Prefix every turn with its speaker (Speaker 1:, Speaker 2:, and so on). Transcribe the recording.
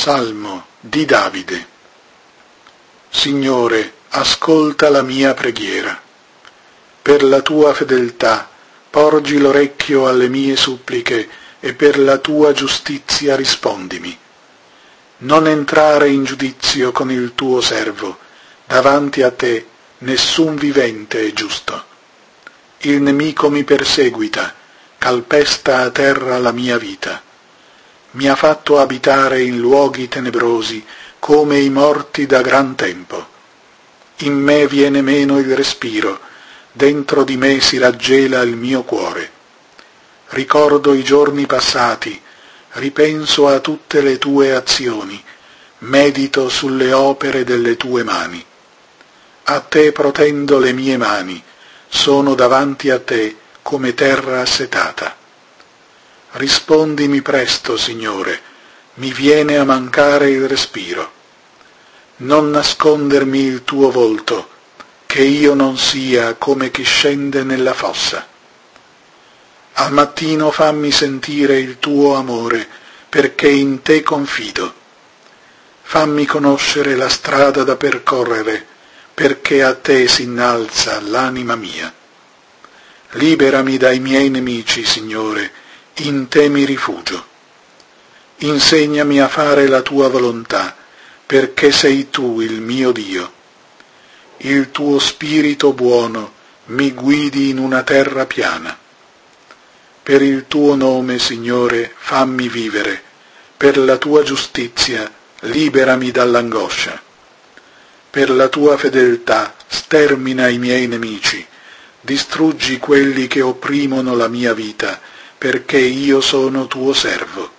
Speaker 1: Salmo di Davide. Signore, ascolta la mia preghiera. Per la tua fedeltà porgi l'orecchio alle mie suppliche e per la tua giustizia rispondimi. Non entrare in giudizio con il tuo servo, davanti a te nessun vivente è giusto. Il nemico mi perseguita, calpesta a terra la mia vita. Mi ha fatto abitare in luoghi tenebrosi come i morti da gran tempo. In me viene meno il respiro, dentro di me si raggela il mio cuore. Ricordo i giorni passati, ripenso a tutte le tue azioni, medito sulle opere delle tue mani. A te protendo le mie mani, sono davanti a te come terra assetata. Rispondimi presto, Signore, mi viene a mancare il respiro. Non nascondermi il tuo volto, che io non sia come chi scende nella fossa. Al mattino fammi sentire il tuo amore, perché in te confido. Fammi conoscere la strada da percorrere, perché a te s'innalza l'anima mia. Liberami dai miei nemici, Signore, in te mi rifugio. Insegnami a fare la tua volontà, perché sei tu il mio Dio. Il tuo spirito buono mi guidi in una terra piana. Per il tuo nome, Signore, fammi vivere, per la tua giustizia liberami dall'angoscia. Per la tua fedeltà stermina i miei nemici, distruggi quelli che opprimono la mia vita, perché io sono tuo servo.